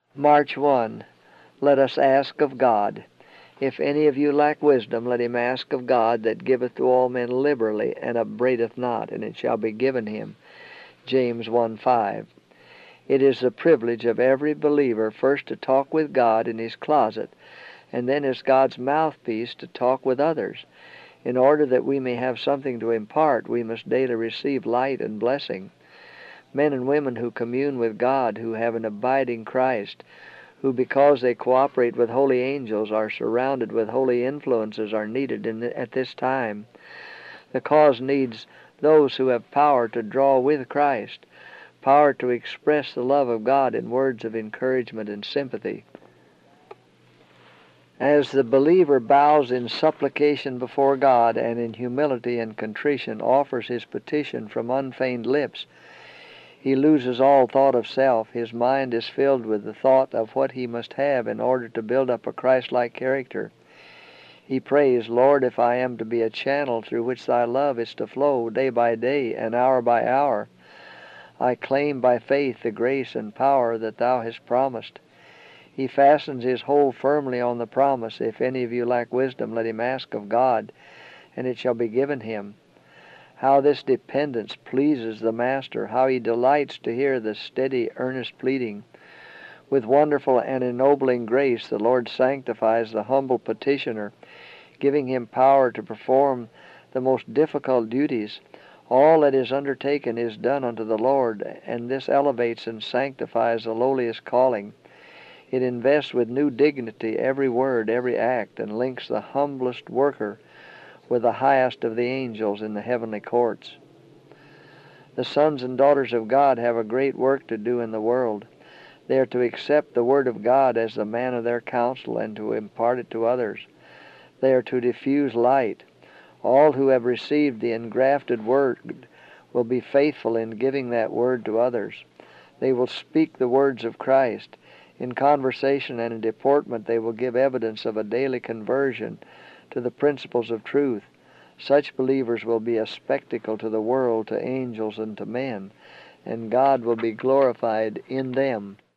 March 1. Let us ask of God. If any of you lack wisdom, let him ask of God, that giveth to all men liberally, and upbraideth not, and it shall be given him. James 1:5. It is the privilege of every believer first to talk with God in his closet, and then as God's mouthpiece to talk with others. In order that we may have something to impart, we must daily receive light and blessing. Men and women who commune with God, who have an abiding Christ, who because they cooperate with holy angels are surrounded with holy influences, are needed at this time. The cause needs those who have power to draw with Christ, power to express the love of God in words of encouragement and sympathy. As the believer bows in supplication before God, and in humility and contrition offers his petition from unfeigned lips, he loses all thought of self. His mind is filled with the thought of what he must have in order to build up a Christ-like character. He prays, Lord, if I am to be a channel through which thy love is to flow day by day and hour by hour, I claim by faith the grace and power that thou hast promised. He fastens his hold firmly on the promise, if any of you lack wisdom, let him ask of God, and it shall be given him. How this dependence pleases the Master, how he delights to hear the steady, earnest pleading. With wonderful and ennobling grace the Lord sanctifies the humble petitioner, giving him power to perform the most difficult duties. All that is undertaken is done unto the Lord, and this elevates and sanctifies the lowliest calling. It invests with new dignity every word, every act, and links the humblest worker with the highest of the angels in the heavenly courts. The sons and daughters of God have a great work to do in the world. They are to accept the Word of God as the man of their counsel and to impart it to others. They are to diffuse light. All who have received the engrafted Word will be faithful in giving that Word to others. They will speak the words of Christ. In conversation and in deportment they will give evidence of a daily conversion to the principles of truth. Such believers will be a spectacle to the world, to angels, and to men, and God will be glorified in them.